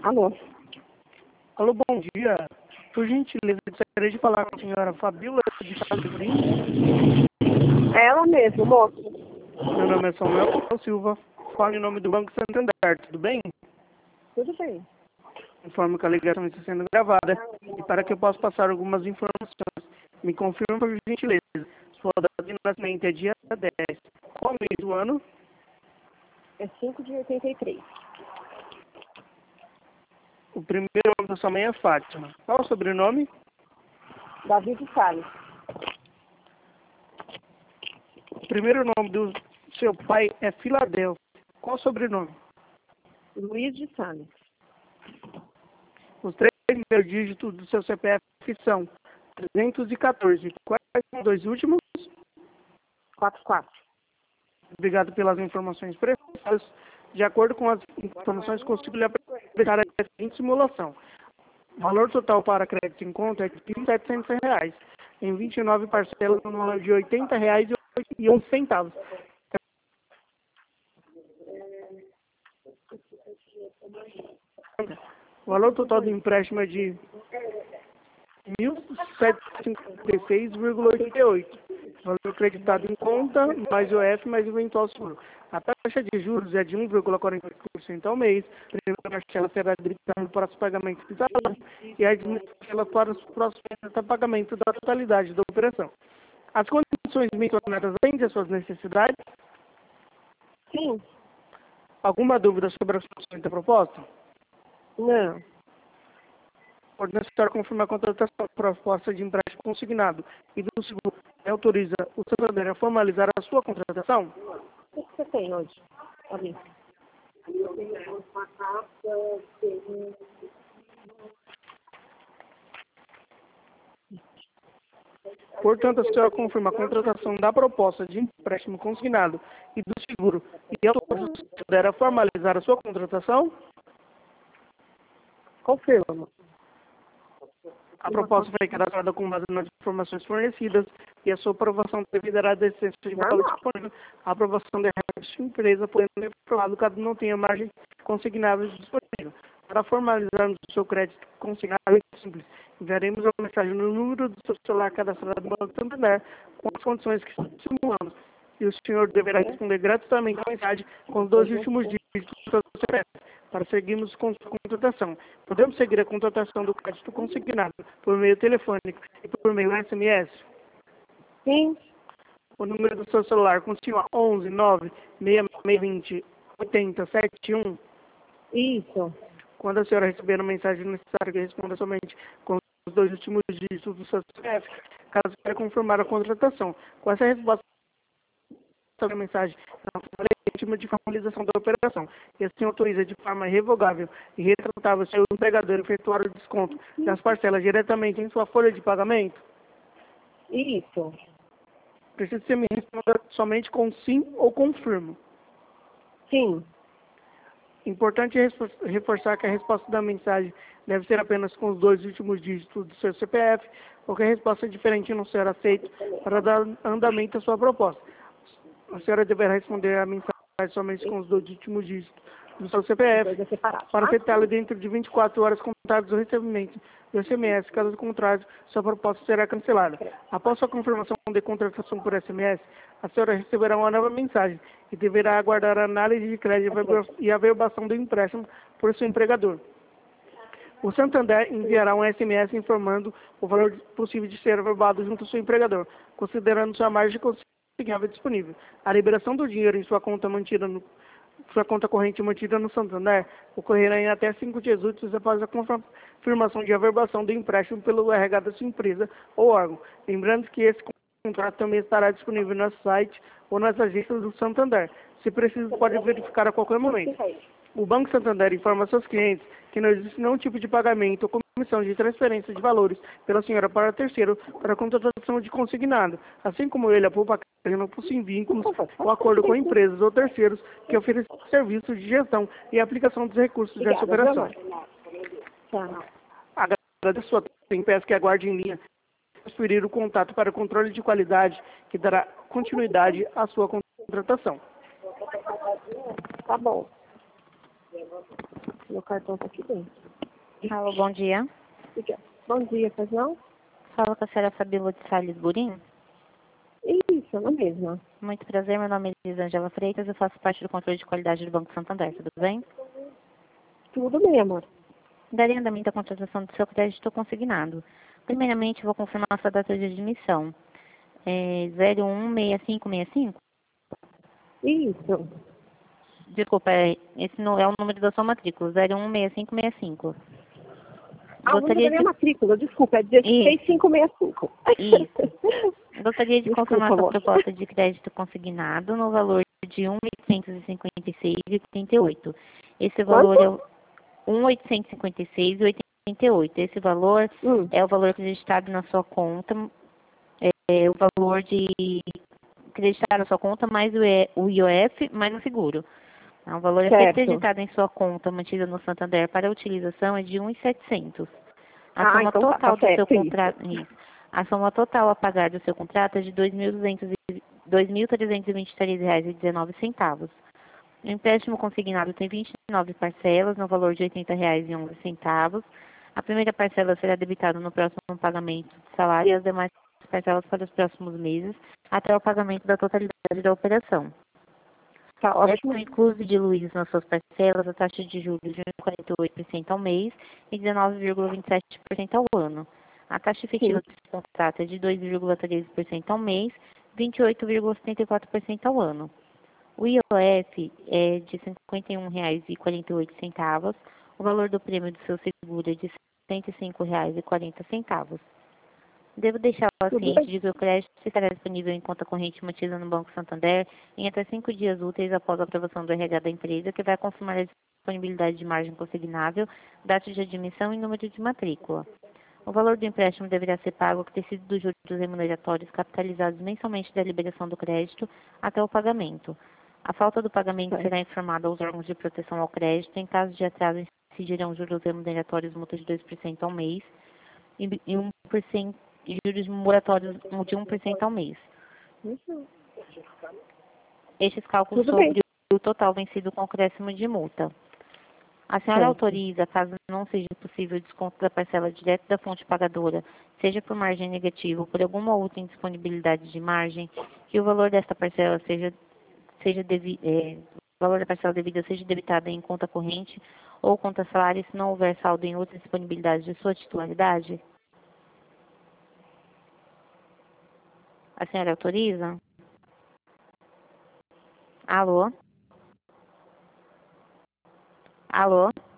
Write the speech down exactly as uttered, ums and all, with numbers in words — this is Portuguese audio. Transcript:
Alô? Alô, bom dia. Por gentileza, gostaria de falar com a senhora Fabíola de Sales Brins. É ela mesmo, moço. Meu nome é Samuel Silva. Falo em nome do Banco Santander, tudo bem? Tudo bem. Informo que a ligação está sendo gravada. E para que eu possa passar algumas informações, me confirma por gentileza. Sua data de nascimento é dia dez. Qual mês do ano? É cinco de oitenta e três. O primeiro nome da sua mãe é Fátima. Qual o sobrenome? Davi de Sales. O primeiro nome do seu pai é Filadélfia. Qual o sobrenome? Luiz de Sales. Os três primeiros dígitos do seu C P F são trezentos e quatorze. Quais são os dois últimos? quatro quatro. Obrigado pelas informações prestadas. De acordo com as informações, consigo lhe apresentar a seguinte simulação. O valor total para crédito em conta é de mil e setecentos reais, em vinte e nove parcelas no valor de oitenta reais e onze centavos. O valor total do empréstimo é de mil setecentos e cinquenta e seis vírgula oitenta e oito. Valor creditado em conta, mais o F, mais o eventual seguro. A taxa de juros é de um vírgula quarenta e oito por cento ao mês. A primeira parcela será debitada para os pagamentos de salário e a segunda parcela para os próximos pagamentos da totalidade da operação. As condições mencionadas atendem às suas necessidades? Sim. Alguma dúvida sobre as condições da proposta? Não. Pode necessitar confirmar a contratação proposta de empréstimo consignado e do seguro autoriza o Santander a formalizar a sua contratação? O que você tem hoje? Ali. Portanto, a senhora confirma a contratação da proposta de empréstimo consignado e do seguro e autoriza o Santander a formalizar a sua contratação? Confirma. A proposta foi cadastrada com base nas informações fornecidas e a sua aprovação deverá à decência de valor disponível. A aprovação da sua empresa, podendo ser aprovado caso não tenha margem consignável disponível. Para formalizarmos o seu crédito consignado, é simples. Enviaremos uma mensagem no número do seu celular cadastrado no Banco Santander com as condições que simulamos. E o senhor deverá responder gratuitamente a mensagem com os dois últimos dígitos do seu C P F para seguirmos com a contratação. Podemos seguir a contratação do crédito consignado por meio telefônico e por meio S M S? Sim. O número do seu celular continua onze nove seis seis dois zero oito zero sete um. Isso. Quando a senhora receber a mensagem, é necessário que responda somente com os dois últimos dígitos do seu C P F, caso queira confirmar a contratação. Com essa resposta a mensagem na folha íntima de formalização da operação, e assim autoriza de forma irrevogável e retratável seu empregador efetuar o desconto das parcelas diretamente em sua folha de pagamento? Isso. Preciso que você me responda somente com sim ou confirmo. Sim. Importante reforçar que a resposta da mensagem deve ser apenas com os dois últimos dígitos do seu C P F, qualquer resposta diferente não será aceita para dar andamento à sua proposta. A senhora deverá responder a mensagem somente com os dois últimos dígitos do seu C P F, para afetá-la dentro de vinte e quatro horas contadas do recebimento do S M S. Caso contrário, sua proposta será cancelada. Após sua confirmação de contratação por S M S, a senhora receberá uma nova mensagem e deverá aguardar a análise de crédito e a averbação do empréstimo por seu empregador. O Santander enviará um S M S informando o valor possível de ser averbado junto ao seu empregador, considerando sua margem consignável disponível. A liberação do dinheiro em sua conta mantida no sua conta corrente mantida no Santander ocorrerá em até cinco dias úteis após a confirmação de averbação do empréstimo pelo R H da sua empresa ou órgão. Lembrando que esse contrato também estará disponível no site ou nas agências do Santander. Se preciso, pode verificar a qualquer momento. O Banco Santander informa seus clientes que não existe nenhum tipo de pagamento ou comissão de transferência de valores pela senhora para terceiro para a contratação de consignado, assim como ele, a Poupa não possui vínculos ou acordo com empresas ou terceiros que oferecem serviços de gestão e aplicação dos recursos dessa operação. Agradeço a sua atenção, peço que aguarde em linha transferir o contato para o controle de qualidade que dará continuidade à sua contratação. Tá bom. Meu cartão tá aqui dentro. Alô, bom dia. Bom dia, pois não? Fala com a senhora Fabíola de Salles Burim. Isso, ela mesma. Muito prazer, meu nome é Elisângela Freitas, eu faço parte do controle de qualidade do Banco Santander, tudo bem? Tudo bem, amor. Daria andamento à contratação do seu crédito consignado. Primeiramente, vou confirmar a sua data de admissão. É zero um seis cinco seis cinco? Isso. Desculpa, é, esse não é o número da sua matrícula, zero um seis cinco seis cinco. Ah, o número da Gostaria minha de... matrícula, desculpa, é dezesseis mil quinhentos e sessenta e cinco. Isso. Gostaria de Desculpa, confirmar sua amor. proposta de crédito consignado no valor de um milhão oitocentos e cinquenta e seis reais e oitenta e oito centavos. Esse valor é Quanto? o um milhão oitocentos e cinquenta e seis reais e oitenta e oito centavos. Esse valor Hum, é o valor acreditado na sua conta, é o valor de acreditar na sua conta mais o I- o I O F mais o seguro. É um valor a ser certo. acreditado em sua conta mantida no Santander para utilização é de um milhão e setecentos mil. A Ah, soma então tá, total tá do seu certo, isso. contrato, isso. A soma total a pagar do seu contrato é de dois mil trezentos e vinte e três reais e dezenove centavos. O empréstimo consignado tem vinte e nove parcelas no valor de oitenta reais e onze centavos. A primeira parcela será debitada no próximo pagamento do salário e as demais parcelas para os próximos meses, até o pagamento da totalidade da operação. Tá Esta ótimo. inclui diluídos nas suas parcelas a taxa de juros de um vírgula quarenta e oito por cento ao mês e dezenove vírgula vinte e sete por cento ao ano. A taxa efetiva Sim. desse contrato é de dois vírgula treze por cento ao mês, vinte e oito vírgula setenta e quatro por cento ao ano. O I O F é de cinquenta e um reais e quarenta e oito centavos. O valor do prêmio do seu seguro é de cento e cinco reais e quarenta centavos. Devo deixá-la Tudo ciente bem. de que o crédito estará disponível em conta corrente mantida no Banco Santander em até cinco dias úteis após a aprovação do R H da empresa, que vai confirmar a disponibilidade de margem consignável, data de admissão e número de matrícula. O valor do empréstimo deverá ser pago acrescido dos juros remuneratórios capitalizados mensalmente da liberação do crédito até o pagamento. A falta do pagamento Certo. será informada aos órgãos de proteção ao crédito. Em caso de atraso, incidirão juros remuneratórios multa de dois por cento ao mês e e um por cento e juros moratórios de um por cento ao mês. Uhum. Estes cálculos Tudo bem. sobre o total vencido com acréscimo de multa. A senhora Certo. autoriza, caso não seja possível o desconto da parcela direto da fonte pagadora, seja por margem negativa ou por alguma outra indisponibilidade de margem, que o valor desta parcela seja, seja devi, é, o valor da parcela devida seja debitada em conta corrente ou conta salário se não houver saldo em outra disponibilidade de sua titularidade? A senhora autoriza? Alô? Alô?